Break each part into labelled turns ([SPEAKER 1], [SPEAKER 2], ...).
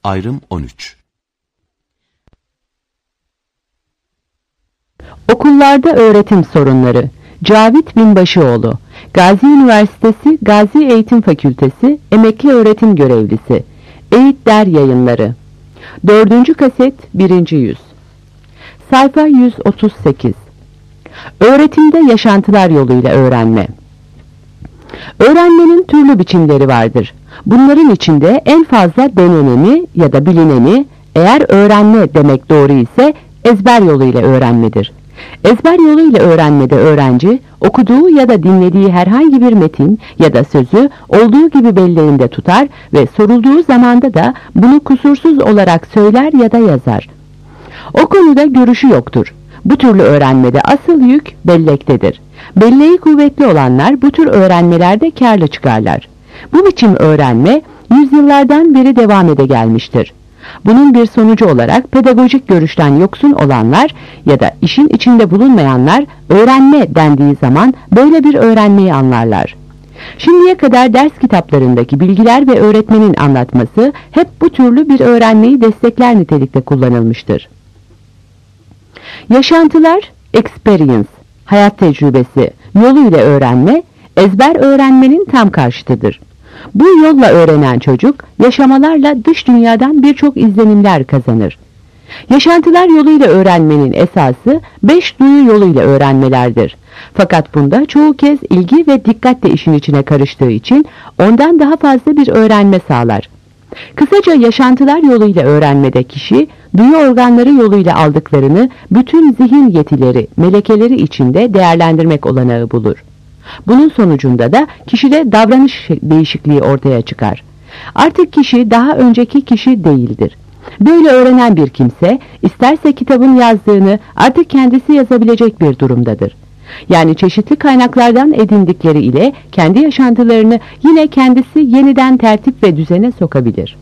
[SPEAKER 1] Ayrım 13.
[SPEAKER 2] Okullarda öğretim sorunları. Cavit Binbaşıoğlu, Gazi Üniversitesi Gazi Eğitim Fakültesi Emekli Öğretim Görevlisi, Eğit Der Yayınları. 4. kaset 1. yüz. Sayfa 138. Öğretimde yaşantılar yoluyla öğrenme. Öğrenmenin türlü biçimleri vardır. Bunların içinde en fazla deneneni ya da bilineni, eğer öğrenme demek doğru ise ezber yoluyla öğrenmedir. Ezber yoluyla öğrenmede öğrenci, okuduğu ya da dinlediği herhangi bir metin ya da sözü olduğu gibi belleğinde tutar ve sorulduğu zamanda da bunu kusursuz olarak söyler ya da yazar. O konuda görüşü yoktur. Bu türlü öğrenmede asıl yük bellektedir. Belleği kuvvetli olanlar bu tür öğrenmelerde kârlı çıkarlar. Bu biçim öğrenme yüzyıllardan beri devam ede gelmiştir. Bunun bir sonucu olarak pedagojik görüşten yoksun olanlar ya da işin içinde bulunmayanlar öğrenme dendiği zaman böyle bir öğrenmeyi anlarlar. Şimdiye kadar ders kitaplarındaki bilgiler ve öğretmenin anlatması hep bu türlü bir öğrenmeyi destekler nitelikte kullanılmıştır. Yaşantılar, experience, hayat tecrübesi yoluyla öğrenme, ezber öğrenmenin tam karşıtıdır. Bu yolla öğrenen çocuk, yaşamalarla dış dünyadan birçok izlenimler kazanır. Yaşantılar yoluyla öğrenmenin esası 5 duyu yoluyla öğrenmelerdir. Fakat bunda çoğu kez ilgi ve dikkat de işin içine karıştığı için ondan daha fazla bir öğrenme sağlar. Kısaca yaşantılar yoluyla öğrenmede kişi, duyu organları yoluyla aldıklarını bütün zihin yetileri, melekeleri içinde değerlendirmek olanağı bulur. Bunun sonucunda da kişide davranış değişikliği ortaya çıkar. Artık kişi daha önceki kişi değildir. Böyle öğrenen bir kimse, isterse kitabın yazdığını artık kendisi yazabilecek bir durumdadır. Yani çeşitli kaynaklardan edindikleri ile kendi yaşantılarını yine kendisi yeniden tertip ve düzene sokabilir.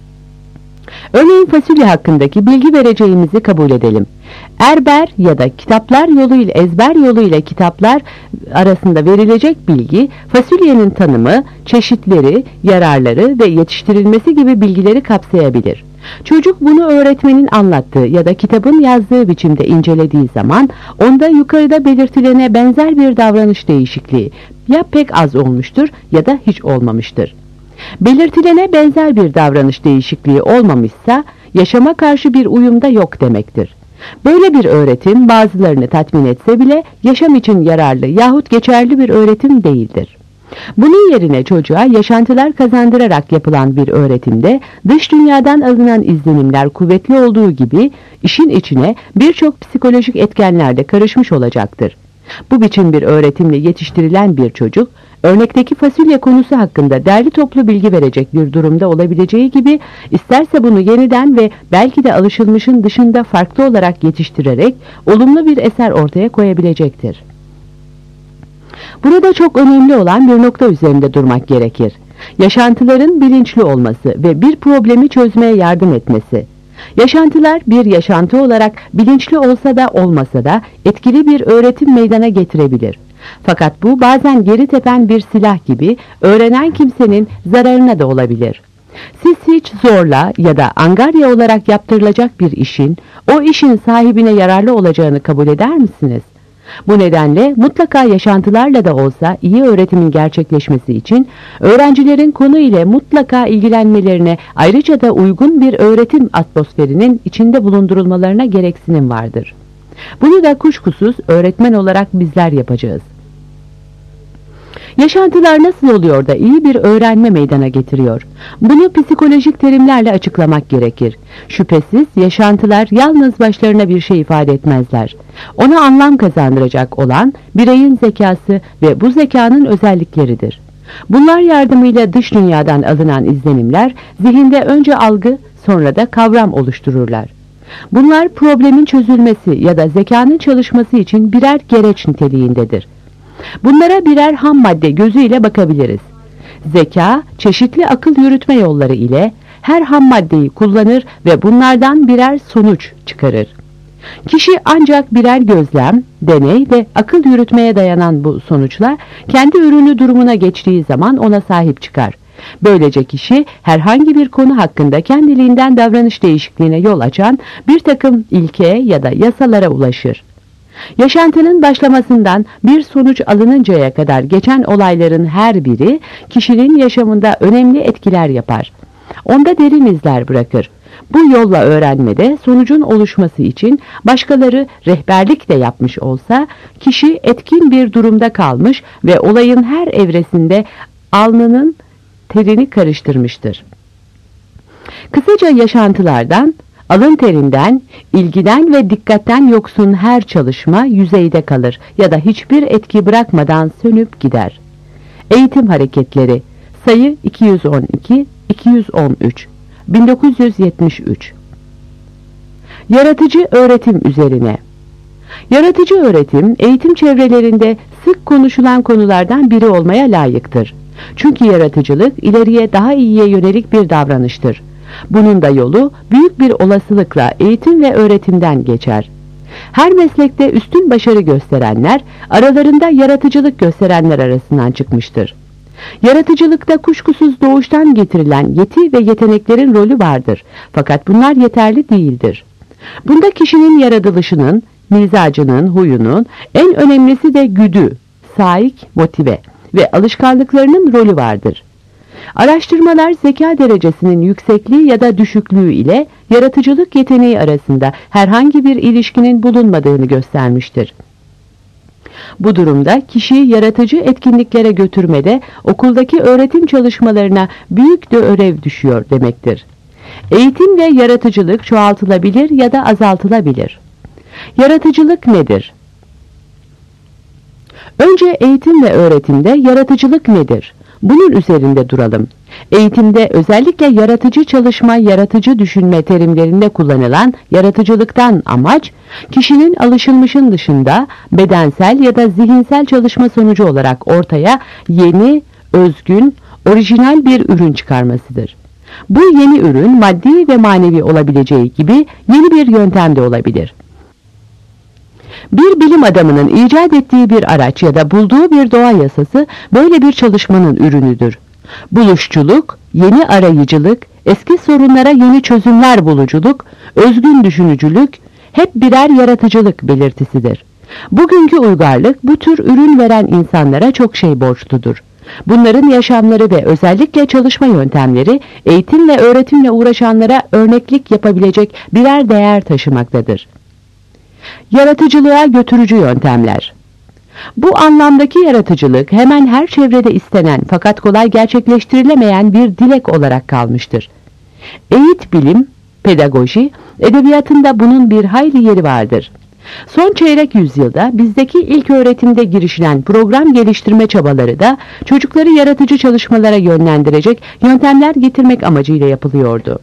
[SPEAKER 2] Örneğin fasulye hakkındaki bilgi vereceğimizi kabul edelim. Erber ya da kitaplar yoluyla ezber yoluyla kitaplar arasında verilecek bilgi, fasulyenin tanımı, çeşitleri, yararları ve yetiştirilmesi gibi bilgileri kapsayabilir. Çocuk bunu öğretmenin anlattığı ya da kitabın yazdığı biçimde incelediği zaman onda yukarıda belirtilene benzer bir davranış değişikliği ya pek az olmuştur ya da hiç olmamıştır. Belirtilene benzer bir davranış değişikliği olmamışsa yaşama karşı bir uyumda yok demektir. Böyle bir öğretim bazılarını tatmin etse bile yaşam için yararlı yahut geçerli bir öğretim değildir. Bunun yerine çocuğa yaşantılar kazandırarak yapılan bir öğretimde dış dünyadan alınan izlenimler kuvvetli olduğu gibi işin içine birçok psikolojik etkenler de karışmış olacaktır. Bu biçim bir öğretimle yetiştirilen bir çocuk, örnekteki fasulye konusu hakkında derli toplu bilgi verecek bir durumda olabileceği gibi, isterse bunu yeniden ve belki de alışılmışın dışında farklı olarak yetiştirerek olumlu bir eser ortaya koyabilecektir. Burada çok önemli olan bir nokta üzerinde durmak gerekir. Yaşantıların bilinçli olması ve bir problemi çözmeye yardım etmesi. Yaşantılar bir yaşantı olarak bilinçli olsa da olmasa da etkili bir öğretim meydana getirebilir. Fakat bu bazen geri tepen bir silah gibi öğrenen kimsenin zararına da olabilir. Siz hiç zorla ya da angarya olarak yaptırılacak bir işin o işin sahibine yararlı olacağını kabul eder misiniz? Bu nedenle mutlaka yaşantılarla da olsa iyi öğretimin gerçekleşmesi için öğrencilerin konu ile mutlaka ilgilenmelerine, ayrıca da uygun bir öğretim atmosferinin içinde bulundurulmalarına gereksinim vardır. Bunu da kuşkusuz öğretmen olarak bizler yapacağız. Yaşantılar nasıl oluyor da iyi bir öğrenme meydana getiriyor? Bunu psikolojik terimlerle açıklamak gerekir. Şüphesiz yaşantılar yalnız başlarına bir şey ifade etmezler. Ona anlam kazandıracak olan bireyin zekası ve bu zekanın özellikleridir. Bunlar yardımıyla dış dünyadan alınan izlenimler zihinde önce algı, sonra da kavram oluştururlar. Bunlar problemin çözülmesi ya da zekanın çalışması için birer gereç niteliğindedir. Bunlara birer ham madde gözüyle bakabiliriz. Zeka, çeşitli akıl yürütme yolları ile her ham maddeyi kullanır ve bunlardan birer sonuç çıkarır. Kişi ancak birer gözlem, deney ve akıl yürütmeye dayanan bu sonuçlar kendi ürünü durumuna geçtiği zaman ona sahip çıkar. Böylece kişi herhangi bir konu hakkında kendiliğinden davranış değişikliğine yol açan bir takım ilke ya da yasalara ulaşır. Yaşantının başlamasından bir sonuç alınıncaya kadar geçen olayların her biri kişinin yaşamında önemli etkiler yapar. Onda derin izler bırakır. Bu yolla öğrenmede sonucun oluşması için başkaları rehberlik de yapmış olsa kişi etkin bir durumda kalmış ve olayın her evresinde alnının terini karıştırmıştır. Kısaca yaşantılardan, alın terinden, ilgiden ve dikkatten yoksun her çalışma yüzeyde kalır ya da hiçbir etki bırakmadan sönüp gider. Eğitim Hareketleri sayı 212-213 1973. Yaratıcı öğretim üzerine. Yaratıcı öğretim, eğitim çevrelerinde sık konuşulan konulardan biri olmaya layıktır. Çünkü yaratıcılık ileriye daha iyiye yönelik bir davranıştır. Bunun da yolu büyük bir olasılıkla eğitim ve öğretimden geçer. Her meslekte üstün başarı gösterenler, aralarında yaratıcılık gösterenler arasından çıkmıştır. Yaratıcılıkta kuşkusuz doğuştan getirilen yeti ve yeteneklerin rolü vardır. Fakat bunlar yeterli değildir. Bunda kişinin yaratılışının, mizacının, huyunun, en önemlisi de güdü, saik, motive ve alışkanlıklarının rolü vardır. Araştırmalar zeka derecesinin yüksekliği ya da düşüklüğü ile yaratıcılık yeteneği arasında herhangi bir ilişkinin bulunmadığını göstermiştir. Bu durumda kişiyi yaratıcı etkinliklere götürmede okuldaki öğretim çalışmalarına büyük de görev düşüyor demektir. Eğitim ve yaratıcılık çoğaltılabilir ya da azaltılabilir. Yaratıcılık nedir? Önce eğitim ve öğretimde yaratıcılık nedir? Bunun üzerinde duralım. Eğitimde özellikle yaratıcı çalışma, yaratıcı düşünme terimlerinde kullanılan yaratıcılıktan amaç, kişinin alışılmışın dışında bedensel ya da zihinsel çalışma sonucu olarak ortaya yeni, özgün, orijinal bir ürün çıkarmasıdır. Bu yeni ürün maddi ve manevi olabileceği gibi yeni bir yöntem de olabilir. Bir bilim adamının icat ettiği bir araç ya da bulduğu bir doğa yasası böyle bir çalışmanın ürünüdür. Buluşçuluk, yeni arayıcılık, eski sorunlara yeni çözümler buluculuk, özgün düşünücülük hep birer yaratıcılık belirtisidir. Bugünkü uygarlık bu tür ürün veren insanlara çok şey borçludur. Bunların yaşamları ve özellikle çalışma yöntemleri eğitim ve öğretimle uğraşanlara örneklik yapabilecek birer değer taşımaktadır. Yaratıcılığa götürücü yöntemler. Bu anlamdaki yaratıcılık hemen her çevrede istenen fakat kolay gerçekleştirilemeyen bir dilek olarak kalmıştır. Eğit bilim, pedagoji, edebiyatında bunun bir hayli yeri vardır. Son çeyrek yüzyılda bizdeki ilk öğretimde girişilen program geliştirme çabaları da çocukları yaratıcı çalışmalara yönlendirecek yöntemler getirmek amacıyla yapılıyordu.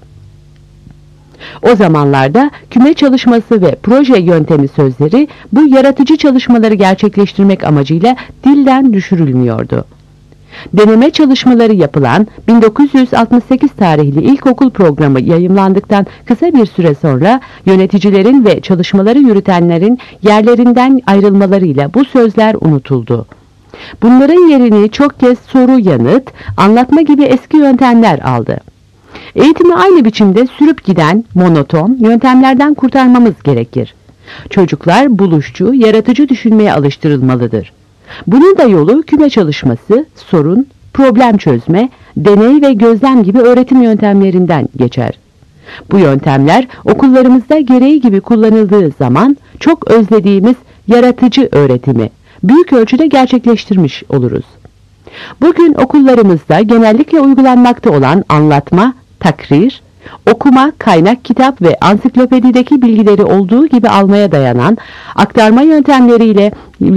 [SPEAKER 2] O zamanlarda küme çalışması ve proje yöntemi sözleri bu yaratıcı çalışmaları gerçekleştirmek amacıyla dilden düşürülmüyordu. Deneme çalışmaları yapılan 1968 tarihli ilkokul programı yayımlandıktan kısa bir süre sonra yöneticilerin ve çalışmaları yürütenlerin yerlerinden ayrılmalarıyla bu sözler unutuldu. Bunların yerini çok kez soru yanıt, anlatma gibi eski yöntemler aldı. Eğitimi aynı biçimde sürüp giden monoton yöntemlerden kurtarmamız gerekir. Çocuklar buluşçu, yaratıcı düşünmeye alıştırılmalıdır. Bunun da yolu küme çalışması, sorun, problem çözme, deney ve gözlem gibi öğretim yöntemlerinden geçer. Bu yöntemler okullarımızda gereği gibi kullanıldığı zaman çok özlediğimiz yaratıcı öğretimi büyük ölçüde gerçekleştirmiş oluruz. Bugün okullarımızda genellikle uygulanmakta olan anlatma, takrir, okuma, kaynak kitap ve ansiklopedideki bilgileri olduğu gibi almaya dayanan, aktarma yöntemleriyle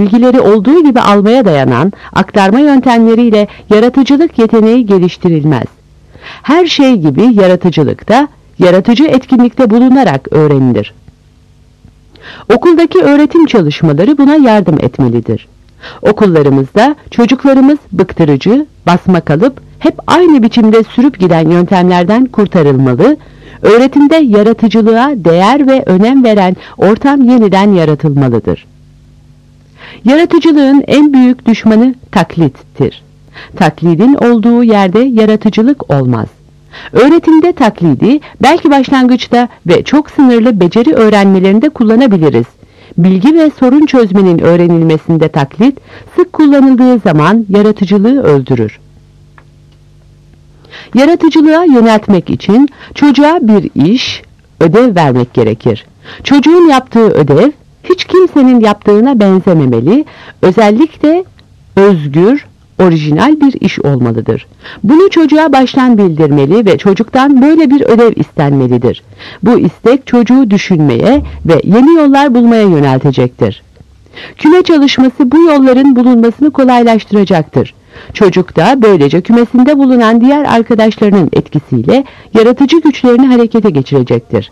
[SPEAKER 2] yaratıcılık yeteneği geliştirilmez. Her şey gibi yaratıcılıkta, yaratıcı etkinlikte bulunarak öğrenilir. Okuldaki öğretim çalışmaları buna yardım etmelidir. Okullarımızda çocuklarımız bıktırıcı, basmakalıp, hep aynı biçimde sürüp giden yöntemlerden kurtarılmalı, öğretimde yaratıcılığa değer ve önem veren ortam yeniden yaratılmalıdır. Yaratıcılığın en büyük düşmanı taklittir. Taklidin olduğu yerde yaratıcılık olmaz. Öğretimde taklidi belki başlangıçta ve çok sınırlı beceri öğrenmelerinde kullanabiliriz. Bilgi ve sorun çözmenin öğrenilmesinde taklit sık kullanıldığı zaman yaratıcılığı öldürür. Yaratıcılığa yöneltmek için çocuğa bir iş, ödev vermek gerekir. Çocuğun yaptığı ödev hiç kimsenin yaptığına benzememeli, özellikle özgür, orijinal bir iş olmalıdır. Bunu çocuğa baştan bildirmeli ve çocuktan böyle bir ödev istenmelidir. Bu istek çocuğu düşünmeye ve yeni yollar bulmaya yöneltecektir. Küme çalışması bu yolların bulunmasını kolaylaştıracaktır. Çocuk da böylece kümesinde bulunan diğer arkadaşlarının etkisiyle yaratıcı güçlerini harekete geçirecektir.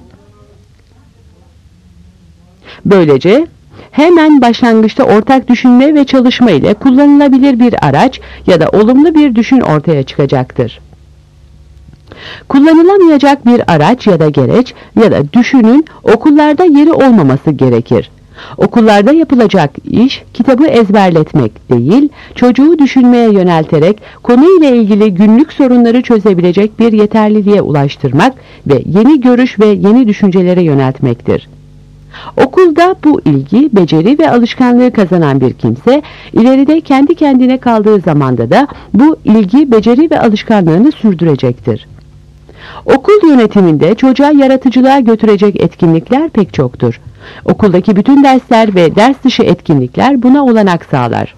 [SPEAKER 2] Böylece hemen başlangıçta ortak düşünme ve çalışma ile kullanılabilir bir araç ya da olumlu bir düşün ortaya çıkacaktır. Kullanılamayacak bir araç ya da gereç ya da düşünün okullarda yeri olmaması gerekir. Okullarda yapılacak iş kitabı ezberletmek değil, çocuğu düşünmeye yönelterek konuyla ilgili günlük sorunları çözebilecek bir yeterliliğe ulaştırmak ve yeni görüş ve yeni düşüncelere yöneltmektir. Okulda bu ilgi, beceri ve alışkanlığı kazanan bir kimse, ileride kendi kendine kaldığı zamanda da bu ilgi, beceri ve alışkanlığını sürdürecektir. Okul yönetiminde çocuğa yaratıcılığa götürecek etkinlikler pek çoktur. Okuldaki bütün dersler ve ders dışı etkinlikler buna olanak sağlar.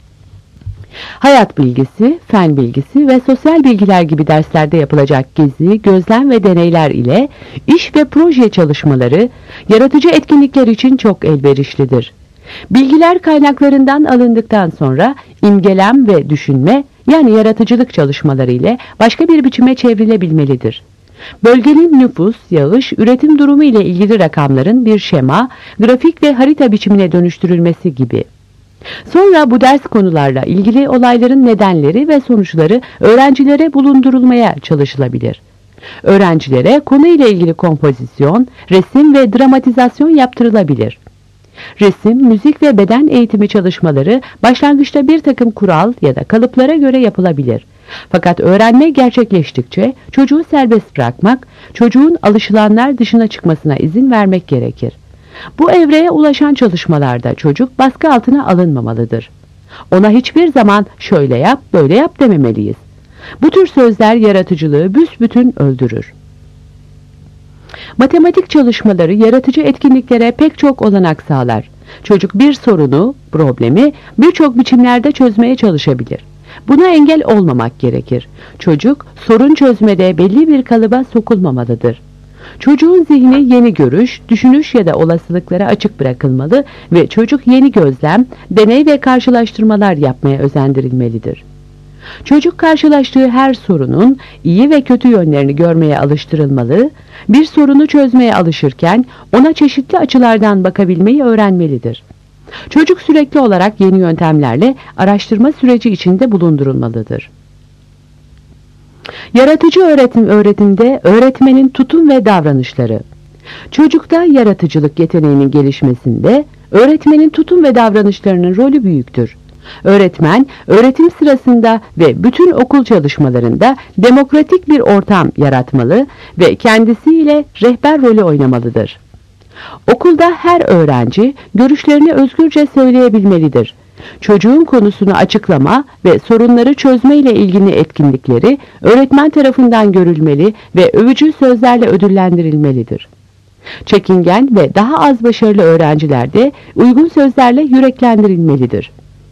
[SPEAKER 2] Hayat bilgisi, fen bilgisi ve sosyal bilgiler gibi derslerde yapılacak gezi, gözlem ve deneyler ile iş ve proje çalışmaları yaratıcı etkinlikler için çok elverişlidir. Bilgiler kaynaklarından alındıktan sonra imgelem ve düşünme yani yaratıcılık çalışmaları ile başka bir biçime çevrilebilmelidir. Bölgenin nüfus, yağış, üretim durumu ile ilgili rakamların bir şema, grafik ve harita biçimine dönüştürülmesi gibi. Sonra bu ders konularla ilgili olayların nedenleri ve sonuçları öğrencilere bulundurulmaya çalışılabilir. Öğrencilere konuyla ilgili kompozisyon, resim ve dramatizasyon yaptırılabilir. Resim, müzik ve beden eğitimi çalışmaları başlangıçta bir takım kural ya da kalıplara göre yapılabilir. Fakat öğrenme gerçekleştikçe çocuğu serbest bırakmak, çocuğun alışılanlar dışına çıkmasına izin vermek gerekir. Bu evreye ulaşan çalışmalarda çocuk baskı altına alınmamalıdır. Ona hiçbir zaman şöyle yap, böyle yap dememeliyiz. Bu tür sözler yaratıcılığı büsbütün öldürür. Matematik çalışmaları yaratıcı etkinliklere pek çok olanak sağlar. Çocuk bir sorunu, problemi birçok biçimlerde çözmeye çalışabilir. Buna engel olmamak gerekir. Çocuk sorun çözmede belli bir kalıba sokulmamalıdır. Çocuğun zihni yeni görüş, düşünüş ya da olasılıklara açık bırakılmalı ve çocuk yeni gözlem, deney ve karşılaştırmalar yapmaya özendirilmelidir. Çocuk karşılaştığı her sorunun iyi ve kötü yönlerini görmeye alıştırılmalı, bir sorunu çözmeye alışırken ona çeşitli açılardan bakabilmeyi öğrenmelidir. Çocuk sürekli olarak yeni yöntemlerle araştırma süreci içinde bulundurulmalıdır. Yaratıcı öğretimde öğretmenin tutum ve davranışları. Çocukta yaratıcılık yeteneğinin gelişmesinde öğretmenin tutum ve davranışlarının rolü büyüktür. Öğretmen, öğretim sırasında ve bütün okul çalışmalarında demokratik bir ortam yaratmalı ve kendisiyle rehber rolü oynamalıdır. Okulda her öğrenci görüşlerini özgürce söyleyebilmelidir. Çocuğun konusunu açıklama ve sorunları çözme ile ilgili etkinlikleri öğretmen tarafından görülmeli ve övücü sözlerle ödüllendirilmelidir. Çekingen ve daha az başarılı öğrenciler de uygun sözlerle yüreklendirilmelidir.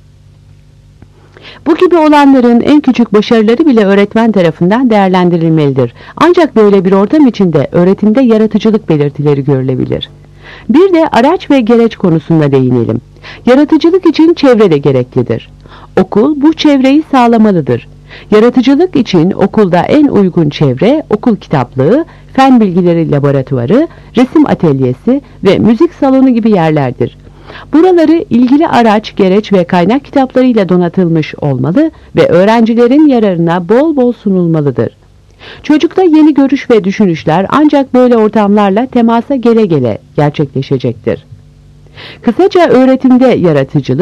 [SPEAKER 2] Bu gibi olanların en küçük başarıları bile öğretmen tarafından değerlendirilmelidir. Ancak böyle bir ortam içinde öğretimde yaratıcılık belirtileri görülebilir. Bir de araç ve gereç konusunda değinelim. Yaratıcılık için çevre de gereklidir. Okul bu çevreyi sağlamalıdır. Yaratıcılık için okulda en uygun çevre okul kitaplığı, fen bilgileri laboratuvarı, resim atölyesi ve müzik salonu gibi yerlerdir. Buraları ilgili araç, gereç ve kaynak kitaplarıyla donatılmış olmalı ve öğrencilerin yararına bol bol sunulmalıdır. Çocukta yeni görüş ve düşünüşler ancak böyle ortamlarla temasa gele gele gerçekleşecektir. Kısaca öğretimde yaratıcılık,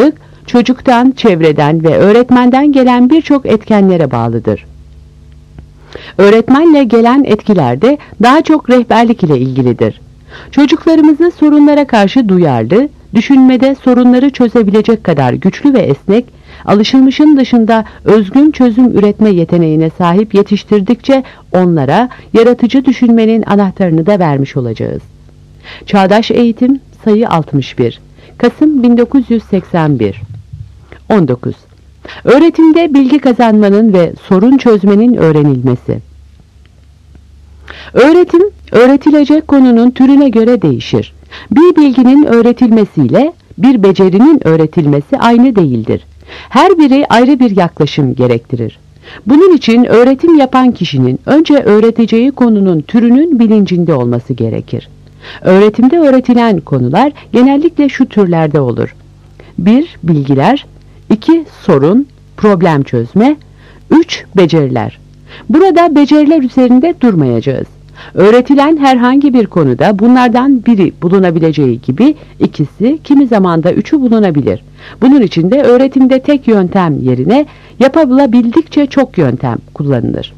[SPEAKER 2] çocuktan, çevreden ve öğretmenden gelen birçok etkenlere bağlıdır. Öğretmenle gelen etkiler de daha çok rehberlik ile ilgilidir. Çocuklarımızı sorunlara karşı duyarlı, düşünmede sorunları çözebilecek kadar güçlü ve esnek, alışılmışın dışında özgün çözüm üretme yeteneğine sahip yetiştirdikçe onlara yaratıcı düşünmenin anahtarını da vermiş olacağız. Çağdaş Eğitim, sayı 61, Kasım 1981. 19. Öğretimde bilgi kazanmanın ve sorun çözmenin öğrenilmesi. Öğretim, öğretilecek konunun türüne göre değişir. Bir bilginin öğretilmesiyle bir becerinin öğretilmesi aynı değildir. Her biri ayrı bir yaklaşım gerektirir. Bunun için öğretim yapan kişinin önce öğreteceği konunun türünün bilincinde olması gerekir. Öğretimde öğretilen konular genellikle şu türlerde olur. 1. Bilgiler, 2. Sorun, problem çözme, 3. Beceriler. Burada beceriler üzerinde durmayacağız. Öğretilen herhangi bir konuda bunlardan biri bulunabileceği gibi ikisi, kimi zaman da üçü bulunabilir. Bunun için de öğretimde tek yöntem yerine yapılabildikçe çok yöntem kullanılır.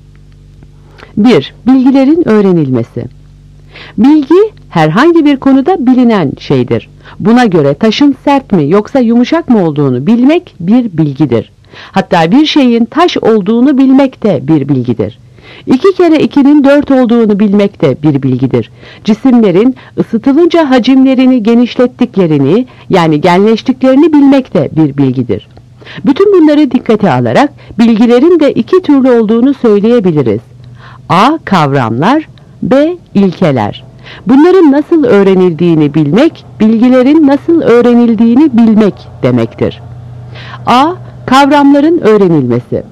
[SPEAKER 2] 1. Bilgilerin öğrenilmesi. Bilgi herhangi bir konuda bilinen şeydir. Buna göre taşın sert mi yoksa yumuşak mı olduğunu bilmek bir bilgidir. Hatta bir şeyin taş olduğunu bilmek de bir bilgidir. 2 kere 2'nin 4 olduğunu bilmek de bir bilgidir. Cisimlerin ısıtılınca hacimlerini genişlettiklerini, yani genleştiklerini bilmek de bir bilgidir. Bütün bunları dikkate alarak bilgilerin de 2 türlü olduğunu söyleyebiliriz. A. Kavramlar, B. İlkeler. Bunların nasıl öğrenildiğini bilmek, bilgilerin nasıl öğrenildiğini bilmek demektir. A. Kavramların öğrenilmesi.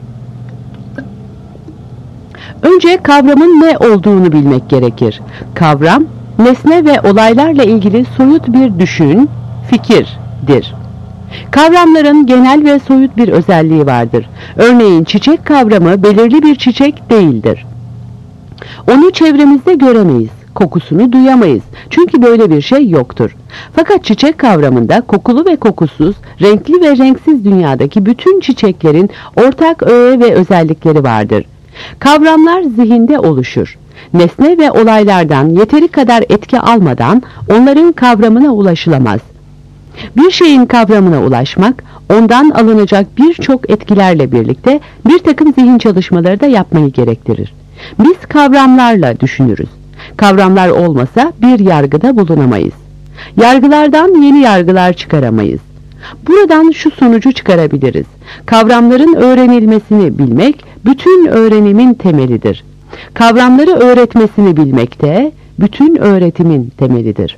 [SPEAKER 2] Önce kavramın ne olduğunu bilmek gerekir. Kavram, nesne ve olaylarla ilgili soyut bir düşün, fikirdir. Kavramların genel ve soyut bir özelliği vardır. Örneğin çiçek kavramı belirli bir çiçek değildir. Onu çevremizde göremeyiz, kokusunu duyamayız. Çünkü böyle bir şey yoktur. Fakat çiçek kavramında kokulu ve kokusuz, renkli ve renksiz dünyadaki bütün çiçeklerin ortak öğe ve özellikleri vardır. Kavramlar zihinde oluşur. Nesne ve olaylardan yeteri kadar etki almadan onların kavramına ulaşılamaz. Bir şeyin kavramına ulaşmak, ondan alınacak birçok etkilerle birlikte bir takım zihin çalışmaları da yapmayı gerektirir. Biz kavramlarla düşünürüz. Kavramlar olmasa bir yargıda bulunamayız. Yargılardan yeni yargılar çıkaramayız. Buradan şu sonucu çıkarabiliriz. Kavramların öğrenilmesini bilmek, bütün öğrenimin temelidir. Kavramları öğretmesini bilmek de, bütün öğretimin temelidir.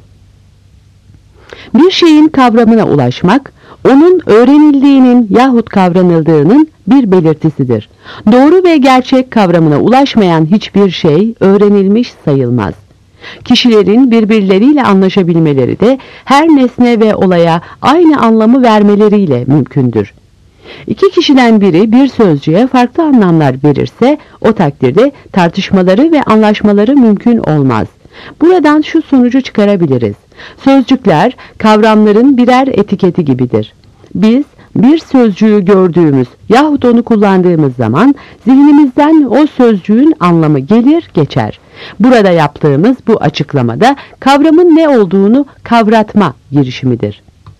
[SPEAKER 2] Bir şeyin kavramına ulaşmak, onun öğrenildiğinin yahut kavranıldığının bir belirtisidir. Doğru ve gerçek kavramına ulaşmayan hiçbir şey öğrenilmiş sayılmaz. Kişilerin birbirleriyle anlaşabilmeleri de her nesne ve olaya aynı anlamı vermeleriyle mümkündür. İki kişiden biri bir sözcüğe farklı anlamlar verirse o takdirde tartışmaları ve anlaşmaları mümkün olmaz. Buradan şu sonucu çıkarabiliriz. Sözcükler kavramların birer etiketi gibidir. Biz bir sözcüğü gördüğümüz yahut onu kullandığımız zaman zihnimizden o sözcüğün anlamı gelir geçer. Burada yaptığımız bu açıklamada kavramın ne olduğunu kavratma girişimidir.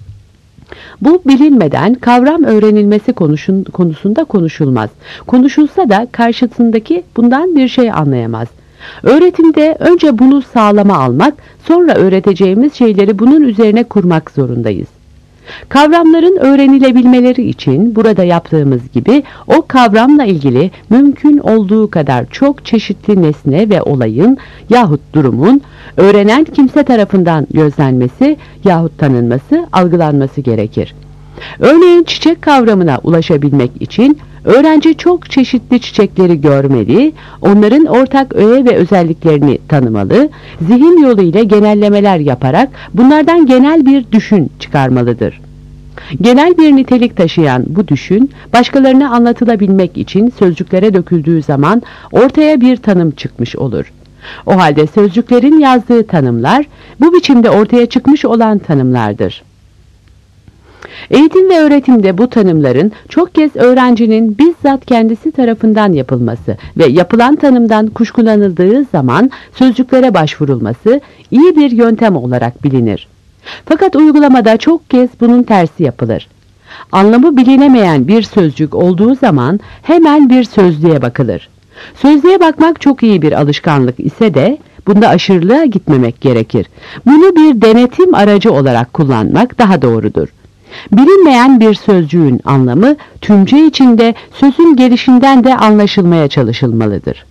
[SPEAKER 2] Bu bilinmeden kavram öğrenilmesi konusunda konuşulmaz. Konuşulsa da karşısındaki bundan bir şey anlayamaz. Öğretimde önce bunu sağlama almak, sonra öğreteceğimiz şeyleri bunun üzerine kurmak zorundayız. Kavramların öğrenilebilmeleri için burada yaptığımız gibi o kavramla ilgili mümkün olduğu kadar çok çeşitli nesne ve olayın yahut durumun öğrenen kimse tarafından gözlenmesi yahut tanınması, algılanması gerekir. Örneğin çiçek kavramına ulaşabilmek için öğrenci çok çeşitli çiçekleri görmeli, onların ortak öğe ve özelliklerini tanımalı, zihin yoluyla genellemeler yaparak bunlardan genel bir düşün çıkarmalıdır. Genel bir nitelik taşıyan bu düşün, başkalarına anlatılabilmek için sözcüklere döküldüğü zaman ortaya bir tanım çıkmış olur. O halde sözcüklerin yazdığı tanımlar, bu biçimde ortaya çıkmış olan tanımlardır. Eğitim ve öğretimde bu tanımların çok kez öğrencinin bizzat kendisi tarafından yapılması ve yapılan tanımdan kuşkulanıldığı zaman sözcüklere başvurulması iyi bir yöntem olarak bilinir. Fakat uygulamada çok kez bunun tersi yapılır. Anlamı bilinemeyen bir sözcük olduğu zaman hemen bir sözlüğe bakılır. Sözlüğe bakmak çok iyi bir alışkanlık ise de bunda aşırılığa gitmemek gerekir. Bunu bir denetim aracı olarak kullanmak daha doğrudur. Bilinmeyen bir sözcüğün anlamı tümce içinde sözün gelişinden de anlaşılmaya çalışılmalıdır.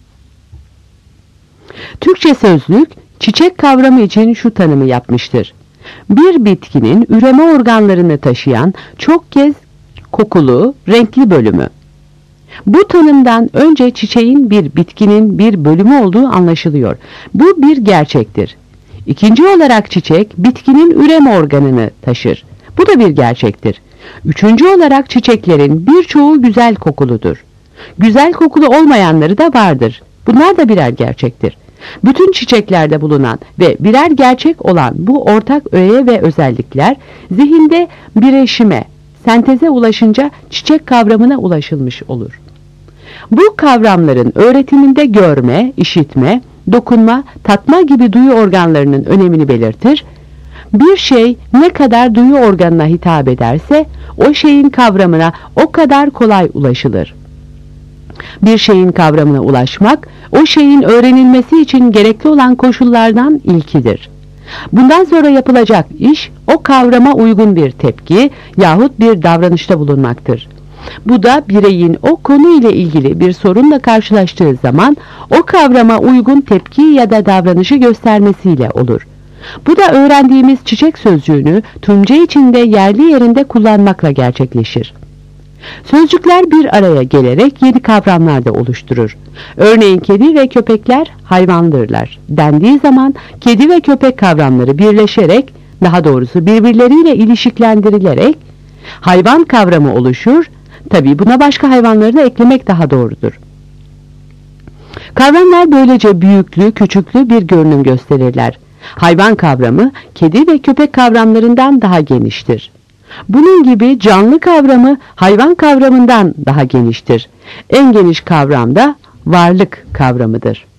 [SPEAKER 2] Türkçe Sözlük, çiçek kavramı için şu tanımı yapmıştır. Bir bitkinin üreme organlarını taşıyan çok kez kokulu, renkli bölümü. Bu tanımdan önce çiçeğin bir bitkinin bir bölümü olduğu anlaşılıyor. Bu bir gerçektir. İkinci olarak çiçek, bitkinin üreme organını taşır. Bu da bir gerçektir. Üçüncü olarak çiçeklerin birçoğu güzel kokuludur. Güzel kokulu olmayanları da vardır. Bunlar da birer gerçektir. Bütün çiçeklerde bulunan ve birer gerçek olan bu ortak öğe ve özellikler zihinde bireşime, senteze ulaşınca çiçek kavramına ulaşılmış olur. Bu kavramların öğretiminde görme, işitme, dokunma, tatma gibi duyu organlarının önemini belirtir. Bir şey ne kadar duyu organına hitap ederse o şeyin kavramına o kadar kolay ulaşılır. Bir şeyin kavramına ulaşmak, o şeyin öğrenilmesi için gerekli olan koşullardan ilkidir. Bundan sonra yapılacak iş, o kavrama uygun bir tepki yahut bir davranışta bulunmaktır. Bu da bireyin o konu ile ilgili bir sorunla karşılaştığı zaman o kavrama uygun tepki ya da davranışı göstermesiyle olur. Bu da öğrendiğimiz çiçek sözcüğünü tümce içinde yerli yerinde kullanmakla gerçekleşir. Sözcükler bir araya gelerek yeni kavramlar da oluşturur. Örneğin kedi ve köpekler hayvandırlar dendiği zaman kedi ve köpek kavramları birleşerek, daha doğrusu birbirleriyle ilişkilendirilerek hayvan kavramı oluşur. Tabii buna başka hayvanları da eklemek daha doğrudur. Kavramlar böylece büyüklü, küçüklü bir görünüm gösterirler. Hayvan kavramı kedi ve köpek kavramlarından daha geniştir. Bunun gibi canlı kavramı hayvan kavramından daha geniştir. En geniş kavram da varlık kavramıdır.